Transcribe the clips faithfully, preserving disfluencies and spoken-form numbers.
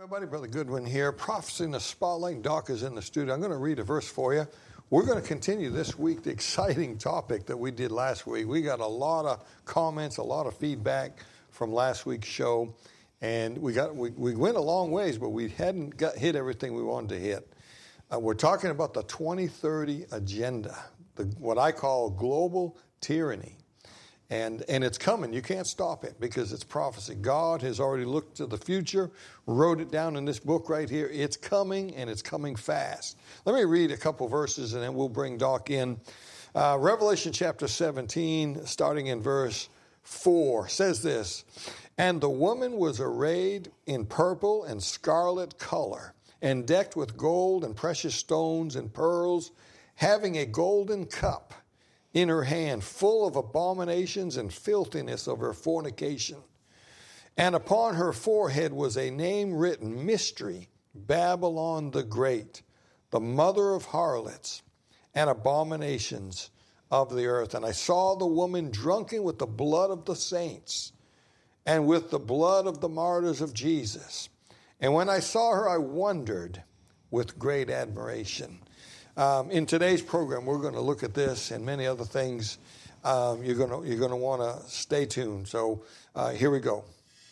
Everybody, Brother Goodwin here. Prophecy in the Spotlight. Doc is in the studio. I'm going to read a verse for you. We're going to continue this week the exciting topic that we did last week. We got a lot of comments, a lot of feedback from last week's show, and we got we, we went a long ways, but we hadn't got hit everything we wanted to hit. Uh, we're talking about the twenty thirty agenda, the, what I call global tyranny. And and it's coming. You can't stop it because it's prophecy. God has already looked to the future, wrote it down in this book right here. It's coming, and it's coming fast. Let me read a couple verses, and then we'll bring Doc in. Uh, Revelation chapter seventeen, starting in verse four, says this, "And the woman was arrayed in purple and scarlet color, and decked with gold and precious stones and pearls, having a golden cup in her hand, full of abominations and filthiness of her fornication. And upon her forehead was a name written, Mystery, Babylon the Great, the mother of harlots and abominations of the earth. And I saw the woman drunken with the blood of the saints and with the blood of the martyrs of Jesus. And when I saw her, I wondered with great admiration." Um, in today's program, we're going to look at this and many other things. Um, you're going to you're going to want to stay tuned. So uh, here we go.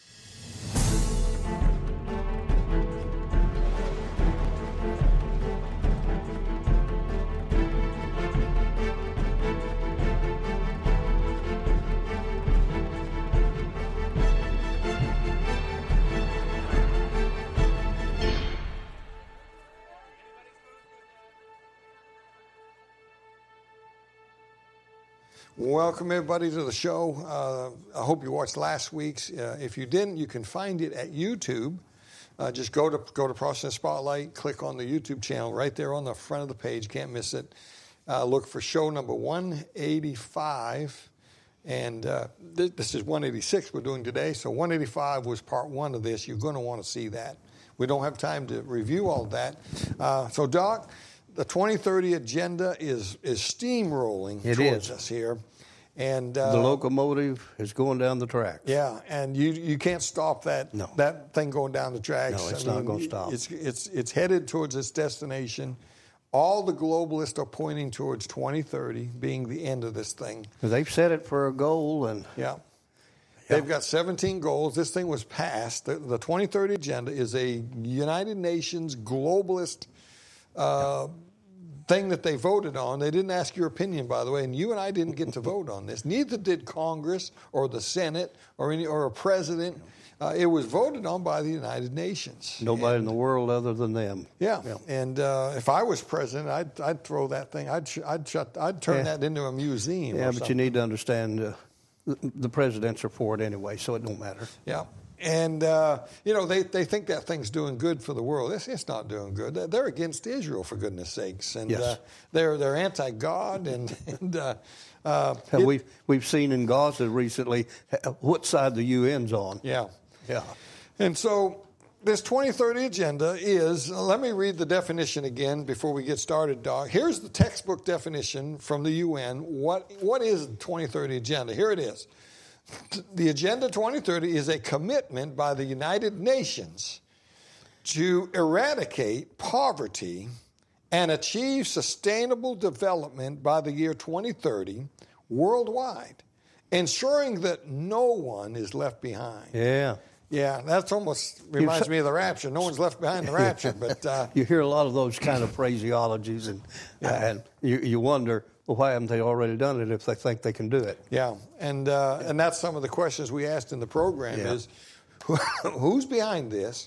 Welcome, everybody, to the show. Uh, I hope you watched last week's. Uh, if you didn't, you can find it at YouTube. Uh, just go to go to Process Spotlight, click on the YouTube channel right there on the front of the page. Can't miss it. Uh, look for show number one eighty-five. And uh, th- this is one eighty-six we're doing today. So one eighty-five was part one of this. You're going to want to see that. We don't have time to review all of that. Uh, so, Doc, the twenty thirty agenda is is steamrolling it towards is. us here. And uh, the locomotive is going down the tracks. Yeah, and you you can't stop that no. that thing going down the tracks. No, it's I not mean, going to stop. It's it's it's headed towards its destination. All the globalists are pointing towards twenty thirty being the end of this thing. They've set it for a goal, and yeah, they've got seventeen goals. This thing was passed. The, the twenty thirty agenda is a United Nations globalist Uh, yeah. thing that they voted on. They didn't ask your opinion, by the way, and you and I didn't get to vote on this. Neither did Congress or the Senate or any or a president. Uh, it was voted on by the United Nations. Nobody and, in the world other than them. Yeah, yeah. and uh, if I was president, I'd, I'd throw that thing. I'd I'd shut. I'd turn yeah. that into a museum. Yeah, or but something. you need to understand uh, the presidents are for it anyway, so it don't matter. Yeah. And, uh, you know, they, they think that thing's doing good for the world. It's, it's not doing good. They're against Israel, for goodness sakes. And yes. uh, they're they're anti-God. And, and uh, uh, it, we've, we've seen in Gaza recently what side the U N's on. Yeah. Yeah. And so this twenty thirty agenda is, let me read the definition again before we get started, Doc. Here's the textbook definition from the U N. What What is the twenty thirty agenda? Here it is. The Agenda twenty thirty is a commitment by the United Nations to eradicate poverty and achieve sustainable development by the year twenty thirty worldwide, ensuring that no one is left behind. Yeah. Yeah, that's almost reminds me of the rapture. No one's left behind the rapture. But uh, you hear a lot of those kind of phraseologies, and, yeah. and you, you wonder, well, why haven't they already done it if they think they can do it? Yeah, and uh, and that's some of the questions we asked in the program yeah. is, who, who's behind this?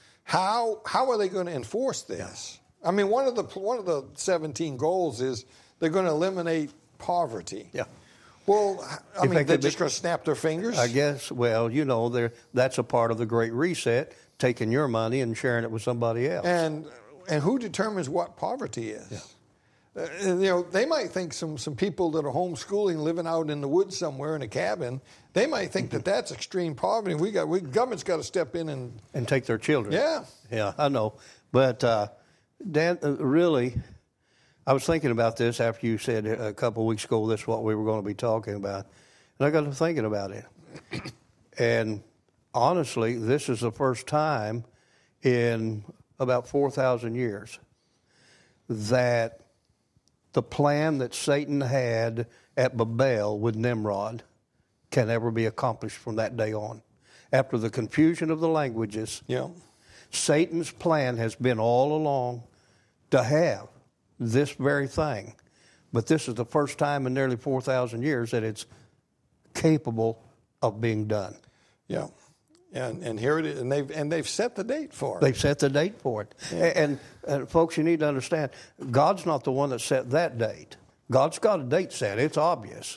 How how are they going to enforce this? Yeah. I mean, one of the one of the seventeen goals is they're going to eliminate poverty. Yeah. Well, I if mean, they they're be, just going to snap their fingers? I guess, well, you know, that's a part of the Great Reset, taking your money and sharing it with somebody else. And and who determines what poverty is? Yeah. Uh, you know, they might think some, some people that are homeschooling, living out in the woods somewhere in a cabin, they might think mm-hmm. that that's extreme poverty. We got, we government's got to step in and and take their children. Yeah, yeah, I know. But uh, Dan, uh, really, I was thinking about this after you said a couple of weeks ago this is what we were going to be talking about, and I got to thinking about it. And honestly, this is the first time in about four thousand years that the plan that Satan had at Babel with Nimrod can ever be accomplished from that day on. After the confusion of the languages, Yeah. Satan's plan has been all along to have this very thing. But this is the first time in nearly four thousand years that it's capable of being done. Yeah. And and here it is. And they've, and they've set the date for it. They've set the date for it. Yeah. And, and, folks, you need to understand, God's not the one that set that date. God's got a date set. It's obvious.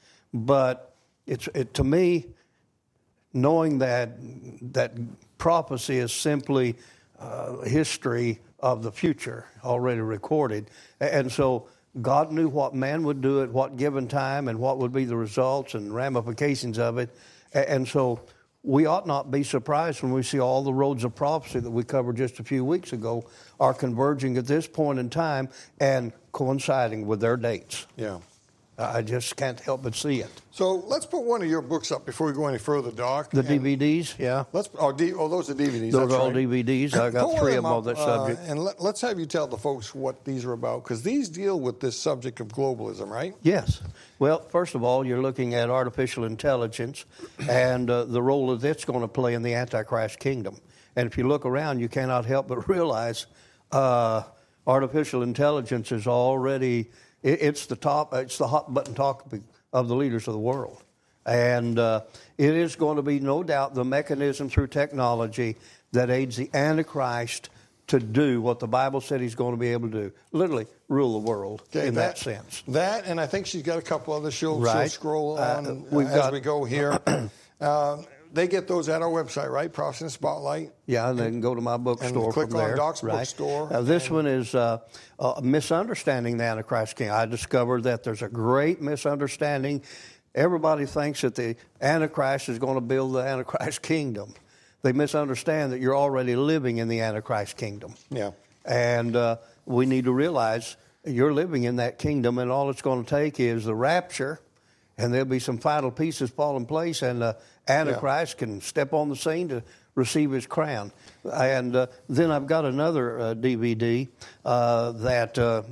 But it's it, to me, knowing that that prophecy is simply uh, history of the future already recorded. And so God knew what man would do at what given time and what would be the results and ramifications of it. And so we ought not be surprised when we see all the roads of prophecy that we covered just a few weeks ago are converging at this point in time and coinciding with their dates. Yeah. I just can't help but see it. So let's put one of your books up before we go any further, Doc. The And D V Ds, yeah. Let's oh, D, oh those are D V Ds. Those that's are all right. D V Ds. I got Put one three of them up, on that uh, subject. and let, let's have you tell the folks what these are about, because these deal with this subject of globalism, right? Yes. Well, first of all, you're looking at artificial intelligence and uh, the role that it's going to play in the Antichrist kingdom. And if you look around, you cannot help but realize uh, artificial intelligence is already, it, it's the top, it's the hot button topic of the leaders of the world. And uh, it is going to be, no doubt, the mechanism through technology that aids the Antichrist to do what the Bible said he's going to be able to do, literally rule the world Okay, in that, that sense. That, and I think she's got a couple others she'll, Right. she'll scroll Uh, on we've as got- we go here. uh, they get those at our website, right? Prophecy in the Spotlight. Yeah, and they can go to my And bookstore click from on there. Doc's right. bookstore Uh, this and- one is uh, uh, misunderstanding the Antichrist king. I discovered that there's a great misunderstanding. Everybody thinks that the Antichrist is going to build the Antichrist kingdom. They misunderstand that you're already living in the Antichrist kingdom. Yeah. And uh, we need to realize you're living in that kingdom, and all it's going to take is the rapture, and there'll be some final pieces fall in place, and the Antichrist yeah. can step on the scene to receive his crown. And uh, then I've got another uh, D V D uh, that uh,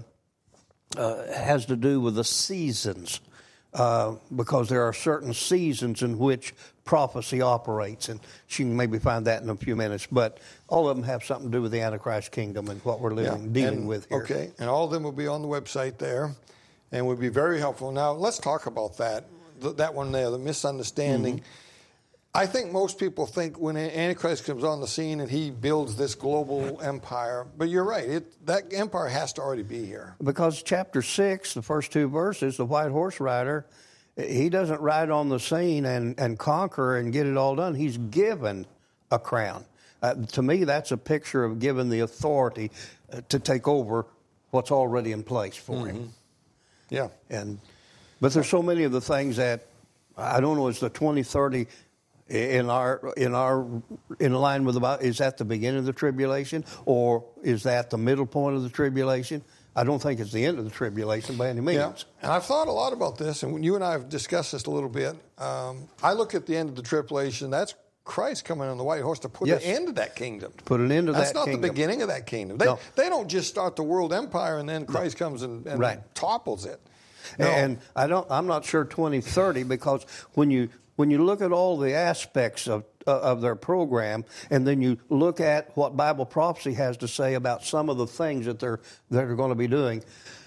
uh, has to do with the seasons. Uh, because there are certain seasons in which prophecy operates, and she can maybe find that in a few minutes. But all of them have something to do with the Antichrist kingdom and what we're living, Yeah. dealing and, with here. Okay, and all of them will be on the website there, and would be very helpful. Now, let's talk about that, th- that one there, the misunderstanding. Mm-hmm. I think most people think when Antichrist comes on the scene and he builds this global empire, but you're right, it, that empire has to already be here. Because chapter six, the first two verses, the white horse rider, he doesn't ride on the scene and, and conquer and get it all done. He's given a crown. Uh, to me, that's a picture of giving the authority uh, to take over what's already in place for Mm-hmm. him. Yeah. And but there's so many of the things that, I don't know, is the twenty thirty in our in our in line with about, is that the beginning of the tribulation, or is that the middle point of the tribulation? I don't think it's the end of the tribulation by any means. Yeah, and I've thought a lot about this, and you and I have discussed this a little bit. Um, I look at the end of the tribulation, that's Christ coming on the white horse to put Yes. an end to that kingdom. Put an end to That's that not kingdom. the beginning of that kingdom. They, No. they don't just start the world empire and then Christ comes and, and Right. topples it. No. And I don't. I'm not sure twenty thirty, because when you when you look at all the aspects of uh, of their program, and then you look at what Bible prophecy has to say about some of the things that they're that they're going to be doing,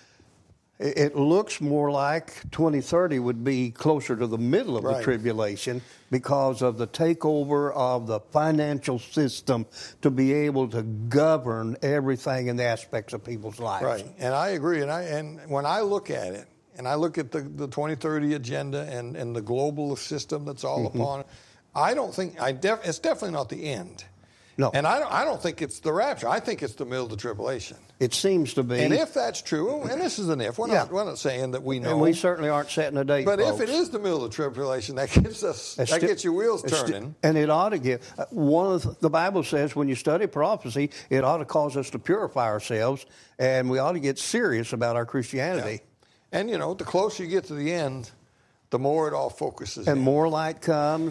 it, it looks more like twenty thirty would be closer to the middle of Right. the tribulation, because of the takeover of the financial system to be able to govern everything in the aspects of people's lives. Right, and I agree. And I and when I look at it, and I look at the, the twenty thirty agenda and, and the global system that's all Mm-hmm. upon it, I don't think I def, it's definitely not the end. No. And I don't, I don't think it's the rapture. I think it's the middle of the tribulation. It seems to be. And if that's true, and this is an if, we're, Yeah. not, we're not saying that we know. And we certainly aren't setting a date, but folks. if it is the middle of the tribulation, that gets us, It's that sti- gets your wheels it's sti- turning. and it ought to give. uh, One of the, the Bible says when you study prophecy, it ought to cause us to purify ourselves, and we ought to get serious about our Christianity. Yeah. And, you know, the closer you get to the end, the more it all focuses And in. more light comes.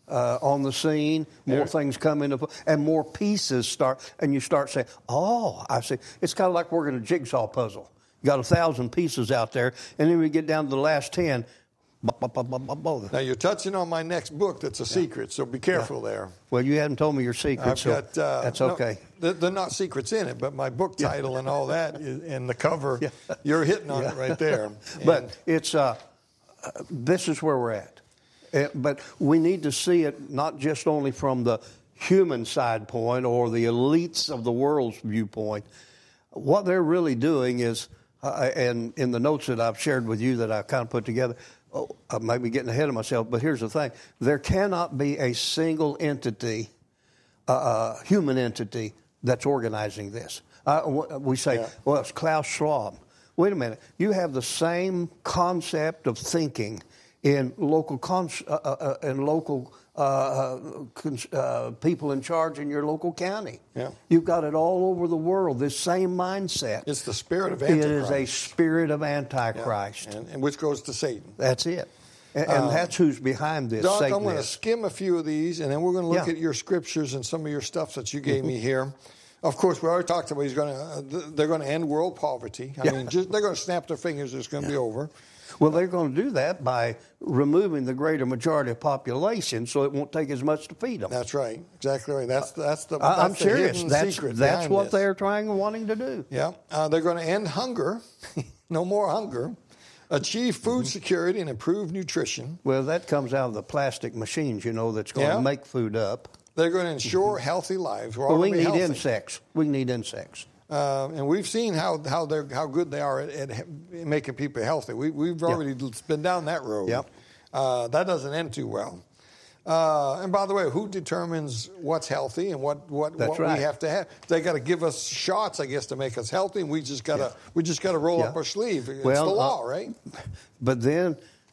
uh, on the scene, more There- things come into, and more pieces start, and you start saying, "Oh, I see." It's kind of like working a jigsaw puzzle. You got a thousand pieces out there, and then we get down to the last ten. Bop, bop, bop, bop, bop, bop. Now, you're touching on my next book that's a secret, so be careful there. Well, you haven't told me your secret, I've so got, uh, that's no, okay. there- there are not secrets in it, but my book title and all that is, and the cover, Yeah. you're hitting on Yeah. it right there. But And- it's uh, uh, this is where we're at. Uh, but we need to see it not just only from the human side point or the elites of the world's viewpoint. What they're really doing is, uh, and in the notes that I've shared with you that I kind of put together, oh, I might be getting ahead of myself, but here's the thing. There cannot be a single entity, uh, uh, human entity, that's organizing this. Uh, we say, Yeah. well, it's Klaus Schwab. Wait a minute. You have the same concept of thinking in local cons- uh, uh, uh, in local uh, cons- uh, people in charge in your local county. Yeah. You've got it all over the world. This same mindset. It's the spirit of It Antichrist. is a spirit of Yeah. Antichrist. And, and which goes to Satan. That's it. And, and that's who's behind this. Doc, Satan I'm going to is. skim a few of these, and then we're going to look Yeah. at your scriptures and some of your stuff that you gave me here. Of course, we already talked about he's going to. Uh, they're going to end world poverty. I Yeah. mean, just, they're going to snap their fingers. It's going to be over. Well, they're going to do that by removing the greater majority of population, so it won't take as much to feed them. That's right. Exactly right. That's that's the. I- I'm that's the serious. hidden That's secret that's behind what this. they're trying and wanting to do. Yeah, uh, they're going to end hunger. No more hunger. Achieve food security and improve nutrition. Well, that comes out of the plastic machines, you know, that's going Yeah. to make food up. They're going to ensure healthy lives. We're all Well, we going to need be healthy. insects. We need insects. Uh, and we've seen how how they how good they are at, at making people healthy. We, we've already been down that road. Yep. Uh, that doesn't end too well. Uh, and by the way, who determines what's healthy and what, what, That's what right. we have to have? They got to give us shots, I guess, to make us healthy, and we just got to Yeah. we just got to roll Yeah. up our sleeve. It's Well, the law, uh, right? But then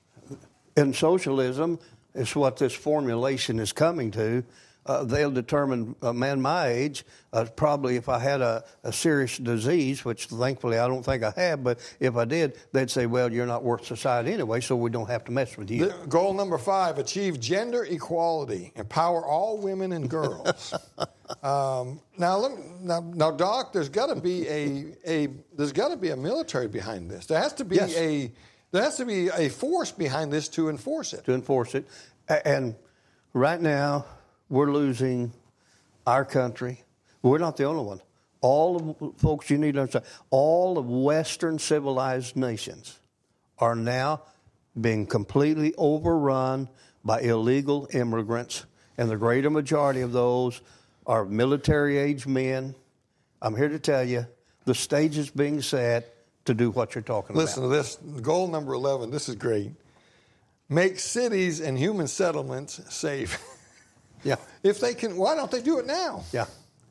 in socialism, it's what this formulation is coming to. Uh, they'll determine a man my age, uh, probably if I had a, a serious disease, which thankfully I don't think I have, but if I did, they'd say, well, you're not worth society anyway, so we don't have to mess with you. The- goal number five: achieve gender equality, empower all women and girls. um, now, let me, now, now, Doc, there's got to be a, a there's got to be a military behind this. There has to be Yes. a there has to be a force behind this to enforce it. to enforce it. A- And right now, we're losing our country. We're not the only one. All of folks, you need to understand, all of Western civilized nations are now being completely overrun by illegal immigrants, and the greater majority of those are military-age men. I'm here to tell you, the stage is being set to do what you're talking Listen about. to this. Goal number eleven. This is great. Make cities and human settlements safe. Yeah, If they can, why don't they do it now? yeah.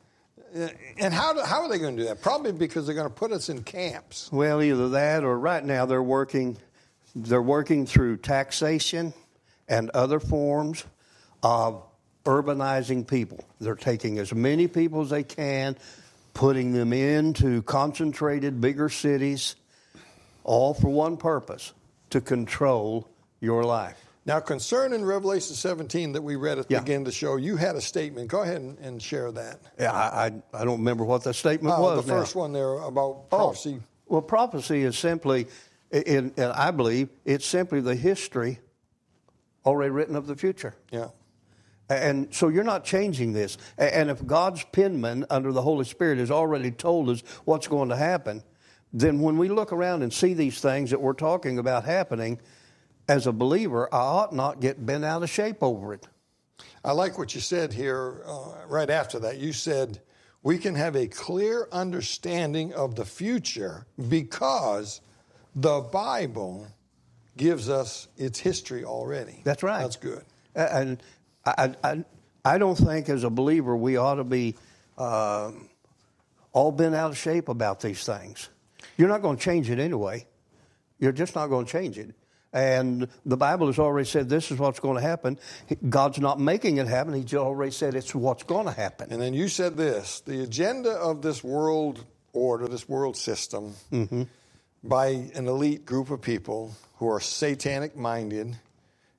And how do, how are they going to do that? Probably because they're going to put us in camps. Well, either that or right now they're working they're working through taxation and other forms of urbanizing people. They're taking as many people as they can, putting them into concentrated bigger cities, all for one purpose, to control your life. Now, concerning Revelation seventeen that we read at the Yeah. beginning of the show, you had a statement. Go ahead and, and share that. Yeah, I, I, I don't remember what the statement Uh, was the now. first one there about Oh, prophecy. well, prophecy is simply, and I believe, it's simply the history already written of the future. Yeah. And so you're not changing this. And if God's penman under the Holy Spirit has already told us what's going to happen, then when we look around and see these things that we're talking about happening, as a believer, I ought not get bent out of shape over it. I like what you said here uh, right after that. You said, we can have a clear understanding of the future because the Bible gives us its history already. That's right. That's good. And I, I, I don't think as a believer we ought to be uh, all bent out of shape about these things. You're not going to change it anyway. You're just not going to change it. And the Bible has already said this is what's going to happen. God's not making it happen. He's already said it's what's going to happen. And then you said this, the agenda of this world order, this world system, mm-hmm. by an elite group of people who are satanic-minded,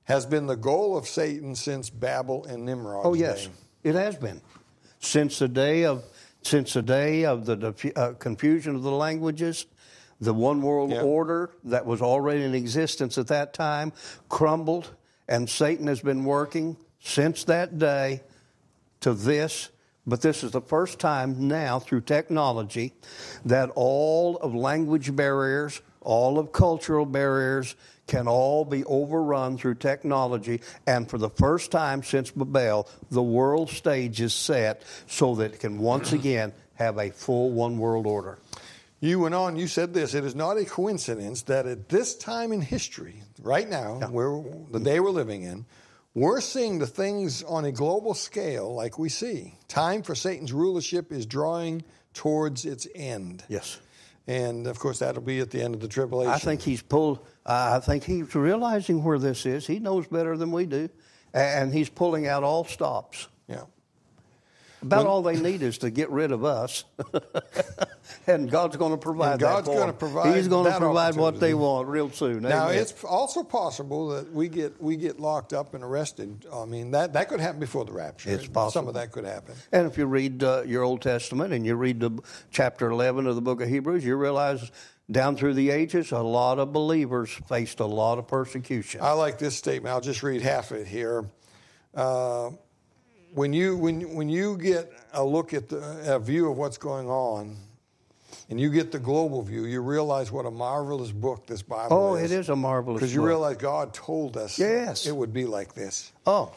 has been the goal of Satan since Babel and Nimrod's Oh yes, day. it has been since the day of since the day of the uh, confusion of the languages. The one world Yeah. order that was already in existence at that time crumbled, and Satan has been working since that day to this. But this is the first time now through technology that all of language barriers, all of cultural barriers can all be overrun through technology. And for the first time since Babel, the world stage is set so that it can once again have a full one world order. You went on, you said this, it is not a coincidence that at this time in history, right now, Yeah. where the day we're living in, we're seeing the things on a global scale like we see. Time for Satan's rulership is drawing towards its end. Yes. And, of course, that'll be at the end of the tribulation. I think he's pulled, uh, I think he's realizing where this is. He knows better than we do. And he's pulling out all stops. Yeah. About When- all they need is to get rid of us. And God's going to provide And that God's for gonna them. provide He's going to that provide what opportunity. they want real soon. Now, Amen. it's also possible that we get we get locked up and arrested. I mean, that, that could happen before the rapture. It's possible. Some of that could happen. And if you read uh, your Old Testament and you read the chapter eleven of the book of Hebrews, you realize down through the ages, a lot of believers faced a lot of persecution. I like this statement. I'll just read half of it here. Uh, when you when when you get a look at the, a view of what's going on, and you get the global view, you realize what a marvelous book this Bible Oh, is. it is a marvelous Because you book. realize God told us Yes. it would be like this. Oh,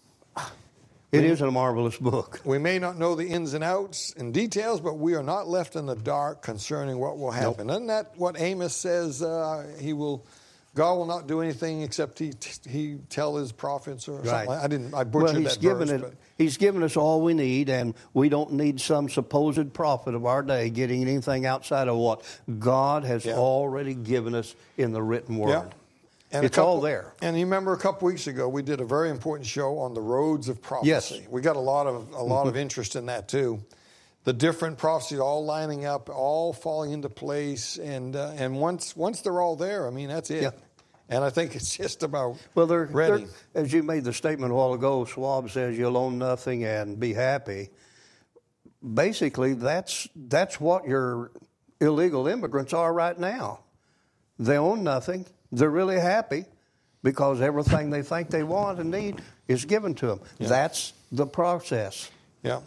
it is a marvelous book. We may not know the ins and outs and details, but we are not left in the dark concerning what will happen. Isn't that what Amos says? Uh, he will, God will not do anything except he he tell his prophets or something. Right. Like, I didn't. I butchered Well, he's that given verse. it. But He's given us all we need, and we don't need some supposed prophet of our day getting anything outside of what God has Yeah. already given us in the written word. Yeah. And a It's all couple- there. And you remember a couple weeks ago we did a very important show on the roads of prophecy. Yes. We got a lot of a lot of interest in that too. The different prophecies all lining up, all falling into place, and uh, and once once they're all there, I mean that's it. Yeah. And I think it's just about Well, they're, ready. they're, as you made the statement a while ago, Schwab says you'll own nothing and be happy. Basically, that's that's what your illegal immigrants are right now. They own nothing. They're really happy because everything they think they want and need is given to them. Yeah. That's the process. Yeah.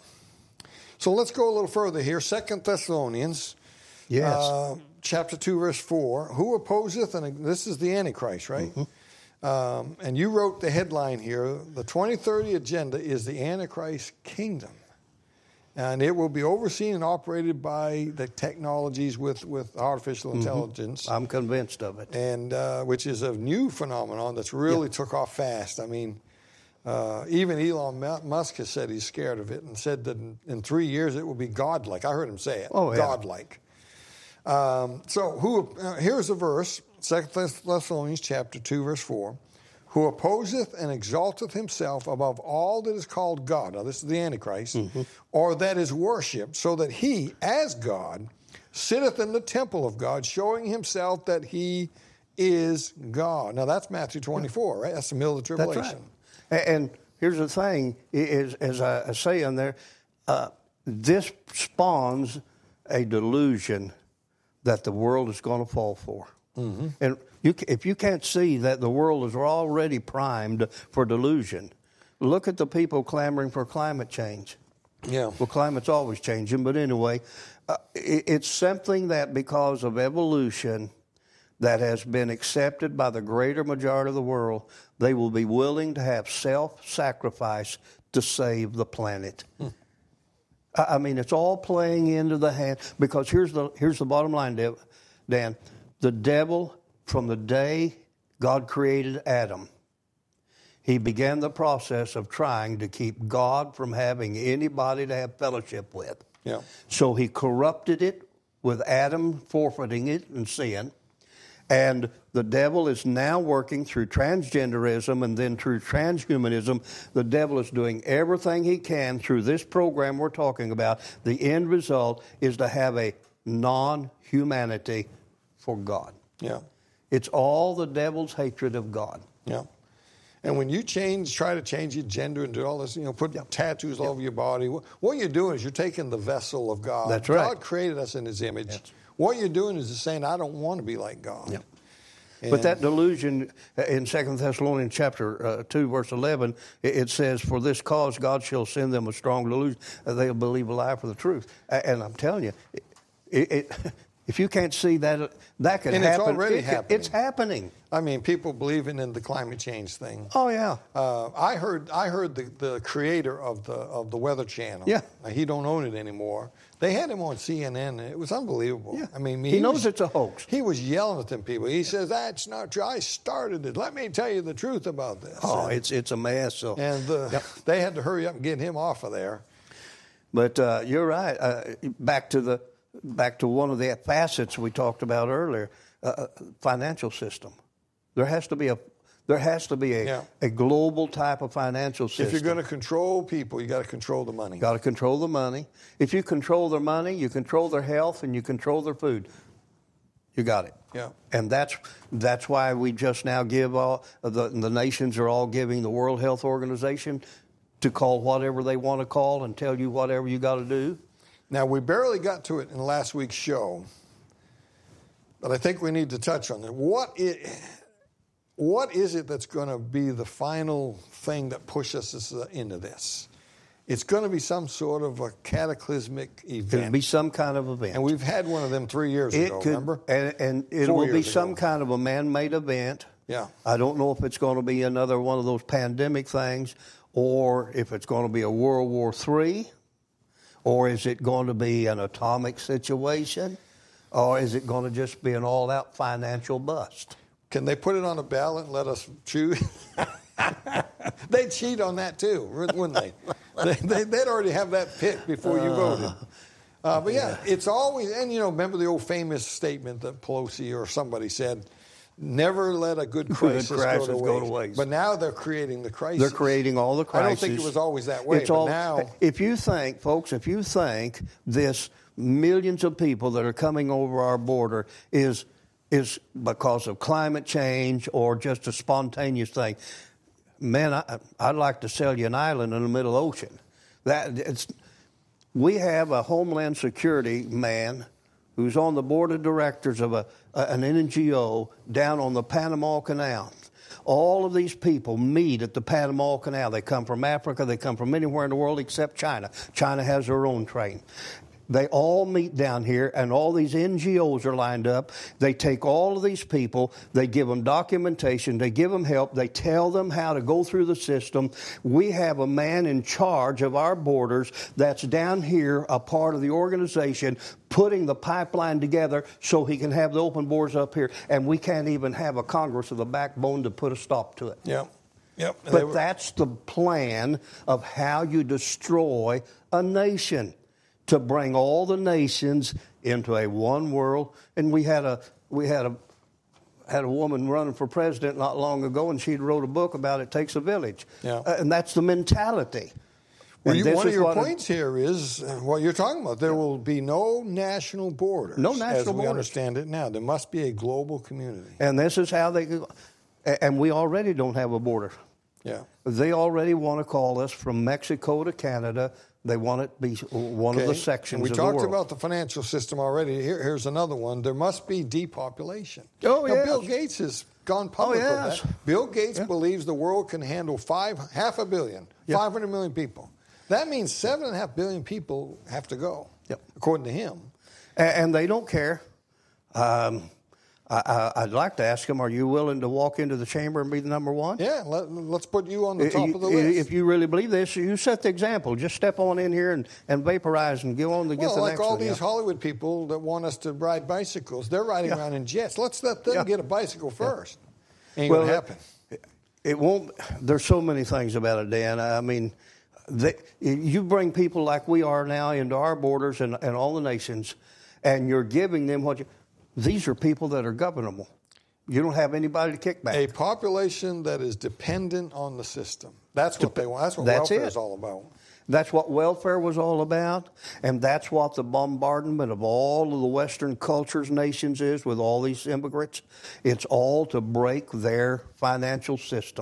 So let's go a little further here. Second Thessalonians, Yes. uh, chapter two, verse four. Who opposeth? And this is the Antichrist, right? Mm-hmm. Um, and you wrote the headline here. The twenty thirty agenda is the Antichrist kingdom, and it will be overseen and operated by the technologies with with artificial intelligence. I'm convinced of it. And uh, which is a new phenomenon that's really took off fast. I mean, uh, even Elon Musk has said he's scared of it and said that in, in three years it will be godlike. I heard him say it, Oh, yeah. godlike. Um, so who? Uh, here's a verse, Second Thessalonians chapter two, verse four. Who opposeth and exalteth himself above all that is called God. Now, this is the Antichrist, Mm-hmm. or that is worshipped, so that he, as God, sitteth in the temple of God, showing himself that he is God. Now, that's Matthew twenty-four, right? That's the middle of the That's tribulation. right. And, and here's the thing, is, as I say in there, uh, this spawns a delusion that the world is going to fall for. Mm-hmm. And you, if you can't see that the world is already primed for delusion, look at the people clamoring for climate change. Yeah. Well, climate's always changing, but anyway, uh, it, it's something that because of evolution that has been accepted by the greater majority of the world, they will be willing to have self-sacrifice to save the planet. Hmm. I, I mean, it's all playing into the hand, because here's the here's the bottom line, Dan. The devil, from the day God created Adam, he began the process of trying to keep God from having anybody to have fellowship with. Yeah. So he corrupted it with Adam forfeiting it and sin. And the devil is now working through transgenderism and then through transhumanism. The devil is doing everything he can through this program we're talking about. The end result is to have a non-humanity for God. Yeah. It's all the devil's hatred of God. Yeah. And when you change, try to change your gender and do all this, you know, put yep. tattoos all yep. over your body, what you're doing is you're taking the vessel of God. That's right. God created us in His image. Yes. What you're doing is just saying, I don't want to be like God. Yep. But that delusion in Second Thessalonians chapter uh, two, verse eleven, it, it says, "For this cause God shall send them a strong delusion, uh, they'll believe a lie for the truth." And I'm telling you, it, it, if you can't see that, that can and happen. It's already it, happening. It's happening. I mean, people believing in the climate change thing. Oh yeah. Uh, I heard. I heard the, the creator of the of the Weather Channel. Yeah. He don't own it anymore. They had him on C N N. It was unbelievable. Yeah. I mean, he, he knows was, it's a hoax. He was yelling at them people. He says, "That's not true. I started it. Let me tell you the truth about this." Oh, and, it's it's a mess. So. And uh, yep. they had to hurry up and get him off of there. But uh, you're right. Uh, back to the back to one of the facets we talked about earlier, uh, financial system. There has to be a there has to be a, yeah. a global type of financial system. If you're going to control people, you got to control the money. Got to control the money. If you control their money, you control their health, and you control their food. You got it. Yeah. And that's that's why we just now give all the the nations are all giving the World Health Organization to call whatever they want to call and tell you whatever you got to do. Now, we barely got to it in last week's show, but I think we need to touch on it. What is, what is it that's going to be the final thing that pushes us into this? It's going to be some sort of a cataclysmic event. It'll be some kind of event. And we've had one of them three years it ago, could, remember? And, and it Four will be years some ago. kind of a man-made event. Yeah. I don't know if it's going to be another one of those pandemic things, or if it's going to be a World War Three, or is it going to be an atomic situation, or is it going to just be an all-out financial bust? Can they put it on a ballot and let us choose? They'd cheat on that too, wouldn't they? they, they they'd already have that picked before you voted. Uh, but yeah, it's always, and you know, remember the old famous statement that Pelosi or somebody said, never let a good crisis, good crisis go, to go to waste. waste. But now they're creating the crisis. They're creating all the crises. I don't think it was always that way, it's but all, now... If you think, folks, if you think this millions of people that are coming over our border is is because of climate change or just a spontaneous thing, man, I, I'd like to sell you an island in the middle ocean. That it's, we have a Homeland Security man who's on the board of directors of a, an N G O down on the Panama Canal. All of these people meet at the Panama Canal. They come from Africa. They come from anywhere in the world except China. China has their own train. They all meet down here, and all these N G Os are lined up. They take all of these people. They give them documentation. They give them help. They tell them how to go through the system. We have a man in charge of our borders that's down here, a part of the organization, putting the pipeline together so he can have the open borders up here. And we can't even have a Congress with a backbone to put a stop to it. Yeah. Yep. But were... that's the plan of how you destroy a nation. To bring all the nations into a one world, and we had a we had a had a woman running for president not long ago, and she wrote a book about it takes a village, yeah. uh, and that's the mentality. Well, you, one of your points it, here is uh, what you're talking about. There will be no national borders, no national as we borders. understand it now. There must be a global community, and this is how they. And we already don't have a border. Yeah, they already want to call us from Mexico to Canada. They want it to be one okay. of the sections and we of talked the world. about the financial system already. Here, here's another one. There must be depopulation. Oh, now, yes. Bill Gates has gone public oh, yes. with that. Bill Gates yeah. believes the world can handle five, half a billion, yep. five hundred million people. That means seven and a half billion people have to go, yep. according to him. And, and they don't care. Um, I, I'd like to ask him, are you willing to walk into the chamber and be the number one? Yeah, let, let's put you on the top of the list. If you really believe this, you set the example. Just step on in here and, and vaporize and go on to get well, the like next all one. these Yeah. Hollywood people that want us to ride bicycles, they're riding Yeah. around in jets. Let's let them Yeah. get a bicycle first. Ain't well, going to happen. It, it won't. There's so many things about it, Dan. I mean, they, you bring people like we are now into our borders and, and all the nations, and you're giving them what you... These are people that are governable. You don't have anybody to kick back. A population that is dependent on the system. That's what they want. That's what That's welfare it. is all about. That's what welfare was all about, and that's what the bombardment of all of the Western cultures, nations is with all these immigrants. It's all to break their financial system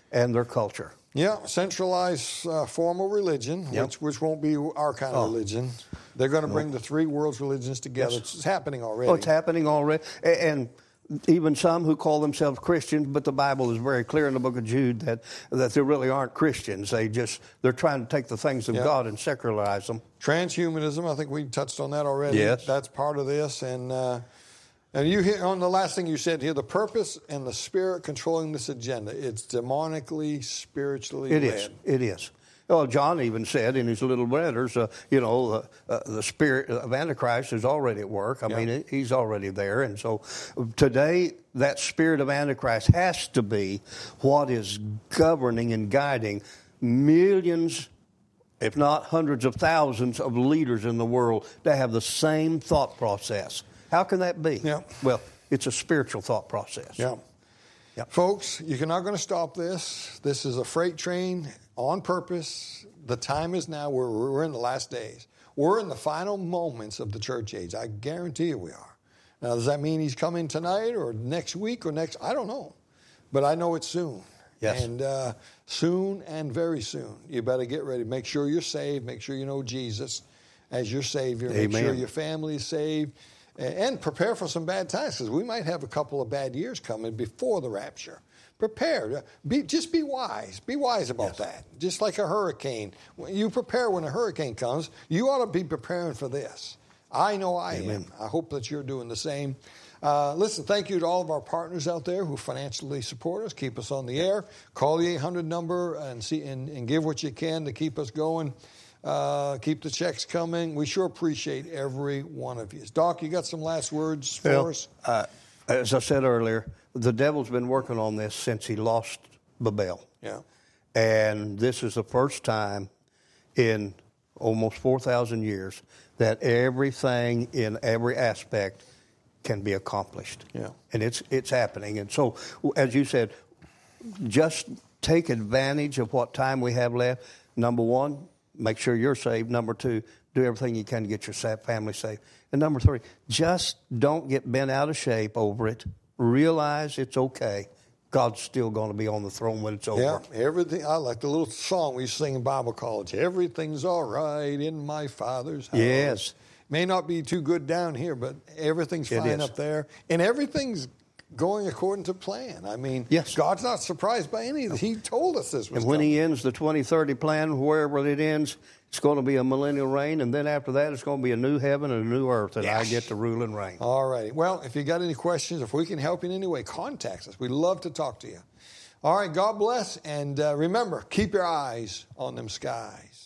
and their culture. Yeah, centralized uh, formal religion, Yep. which which won't be our kind of Oh. religion. They're going to bring the three world's religions together. Yes. It's happening already. Oh, it's happening already. A- And even some who call themselves Christians, but the Bible is very clear in the book of Jude that, that they really aren't Christians. They just, they're trying to take the things of Yeah. God and secularize them. Transhumanism, I think we touched on that already. Yes. That's part of this. And uh, and you hit on the last thing you said here, the purpose and the spirit controlling this agenda. It's demonically, spiritually It led. is. It is. Well, John even said in his little letters, uh, you know, uh, uh, the spirit of Antichrist is already at work. I Yeah. mean, he's already there. And so today, that spirit of Antichrist has to be what is governing and guiding millions, if not hundreds of thousands of leaders in the world to have the same thought process. How can that be? Yeah. Well, it's a spiritual thought process. Yeah. Yeah. Folks, you're not going to stop this. This is a freight train on purpose. The time is now. We're, we're in the last days. We're in the final moments of the church age. I guarantee you we are. Now, does that mean he's coming tonight or next week or next? I don't know. But I know it's soon. Yes. And uh, soon and very soon. You better get ready. Make sure you're saved. Make sure you know Jesus as your Savior. Make Amen. sure your family is saved. And prepare for some bad times, because we might have a couple of bad years coming before the rapture. Prepare. Be, just be wise. Be wise about Yes. that. Just like a hurricane. When you prepare when a hurricane comes, you ought to be preparing for this. I know I Amen. am. I hope that you're doing the same. Uh, listen, thank you to all of our partners out there who financially support us, keep us on the air. Call the eight hundred number and, see, and, and give what you can to keep us going. Uh, keep the checks coming. We sure appreciate every one of you. Doc, you got some last words for Well, us? uh, as I said earlier, the devil's been working on this since he lost Babel. Yeah. And this is the first time in almost four thousand years that everything in every aspect can be accomplished. Yeah. And it's it's happening. And so, as you said, just take advantage of what time we have left. Number one, make sure you're saved. Number two, do everything you can to get your sa- family safe. And number three, just don't get bent out of shape over it. Realize it's okay. God's still going to be on the throne when it's over. Yeah, everything. I like the little song we sing in Bible college. Everything's all right in my Father's house. Yes. May not be too good down here, but everything's It fine is. up there. And everything's going according to plan. I mean, Yes. God's not surprised by any of this. He told us this was And when coming. he ends the twenty thirty plan, wherever it ends, it's going to be a millennial reign. And then after that, it's going to be a new heaven and a new earth that I Yes. get to rule and reign. All righty. Well, if you got any questions, if we can help you in any way, contact us. We'd love to talk to you. All right, God bless. And uh, remember, keep your eyes on them skies.